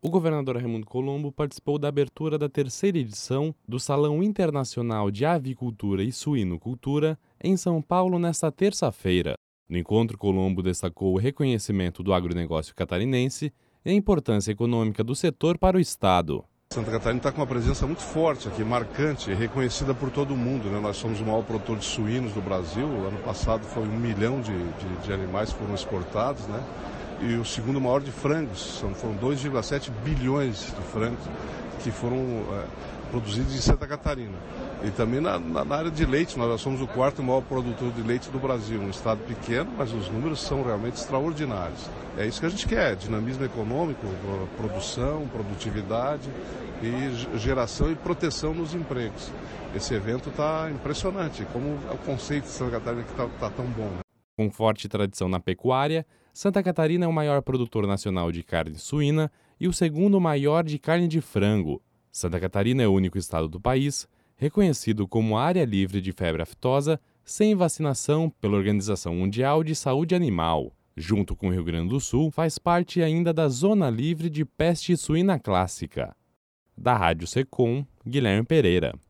O governador Raimundo Colombo participou da abertura da terceira edição do Salão Internacional de Avicultura e Suinocultura em São Paulo nesta terça-feira. No encontro, Colombo destacou o reconhecimento do agronegócio catarinense e a importância econômica do setor para o estado. Santa Catarina está com uma presença muito forte aqui, marcante, reconhecida por todo mundo, né? Nós somos o maior produtor de suínos do Brasil. Ano passado foi 1 milhão de animais que foram exportados, né? E o segundo maior de frangos, foram 2,7 bilhões de frangos que foram produzidos em Santa Catarina. E também na área de leite, nós somos o quarto maior produtor de leite do Brasil, um estado pequeno, mas os números são realmente extraordinários. É isso que a gente quer, dinamismo econômico, produção, produtividade e geração e proteção nos empregos. Esse evento está impressionante, como o conceito de Santa Catarina que está tão bom. Né? Com forte tradição na pecuária, Santa Catarina é o maior produtor nacional de carne suína e o segundo maior de carne de frango. Santa Catarina é o único estado do país reconhecido como área livre de febre aftosa sem vacinação pela Organização Mundial de Saúde Animal. Junto com o Rio Grande do Sul, faz parte ainda da Zona Livre de Peste Suína Clássica. Da Rádio Secom, Guilherme Pereira.